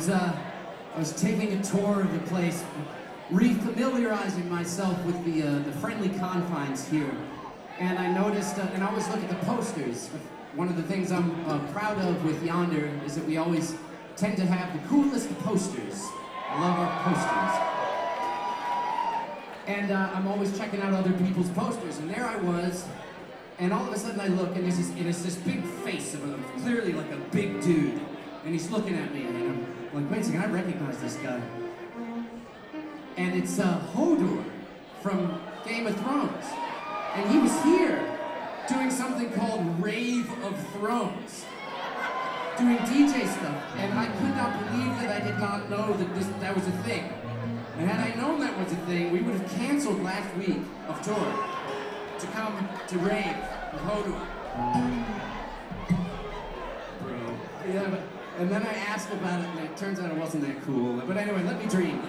I was taking a tour of the place, refamiliarizing myself with the friendly confines here. And I noticed, and I always look at the posters. One of the things I'm proud of with Yonder is that we always tend to have the coolest posters. I love our posters. And I'm always checking out other people's posters, and there I was, and all of a sudden I look, and it's this big face of him, clearly like a big dude, and he's looking at me, and I'm like, wait a second, I recognize this guy. And it's Hodor from Game of Thrones. And he was here doing something called Rave of Thrones, doing DJ stuff. And I could not believe that I did not know that that was a thing. And had I known that was a thing, we would have canceled last week of tour to come to Rave of Hodor. Bro. Yeah, and then I asked about it, and it turns out it wasn't that cool. But anyway, let me dream.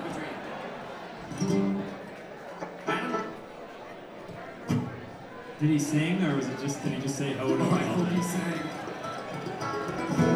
Did he sing, or was it just, did he just say Hodor? Oh, I hope he sang.